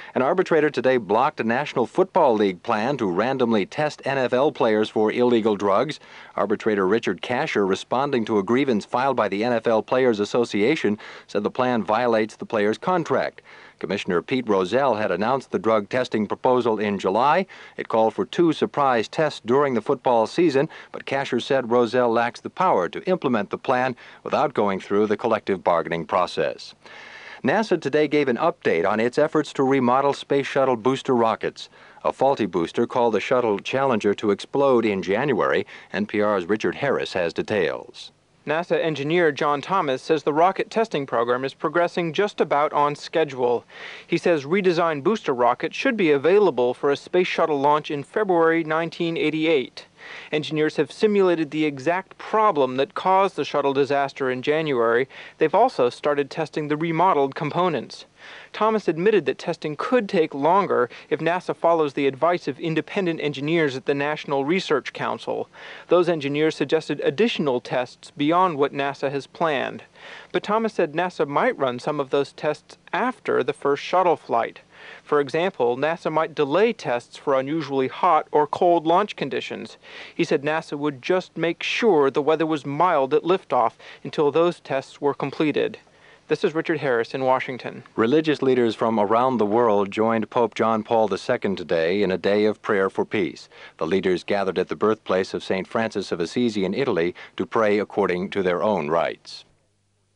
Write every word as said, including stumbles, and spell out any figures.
An arbitrator today blocked a National Football League plan to randomly test N F L players for illegal drugs. Arbitrator Richard Kasher, responding to a grievance filed by the N F L Players Association, said the plan violates the players' contract. Commissioner Pete Rozelle had announced the drug testing proposal in July. It called for two surprise tests during the football season, but Kasher said Rozelle lacks the power to implement the plan without going through the collective bargaining process. NASA today gave an update on its efforts to remodel Space Shuttle booster rockets. A faulty booster caused the shuttle Challenger to explode in January. N P R's Richard Harris has details. NASA engineer John Thomas says the rocket testing program is progressing just about on schedule. He says redesigned booster rockets should be available for a space shuttle launch in February nineteen eighty-eight. Engineers have simulated the exact problem that caused the shuttle disaster in January. They've also started testing the remodeled components. Thomas admitted that testing could take longer if NASA follows the advice of independent engineers at the National Research Council. Those engineers suggested additional tests beyond what NASA has planned. But Thomas said NASA might run some of those tests after the first shuttle flight. For example, NASA might delay tests for unusually hot or cold launch conditions. He said NASA would just make sure the weather was mild at liftoff until those tests were completed. This is Richard Harris in Washington. Religious leaders from around the world joined Pope John Paul the Second today in a day of prayer for peace. The leaders gathered at the birthplace of Saint Francis of Assisi in Italy to pray according to their own rites.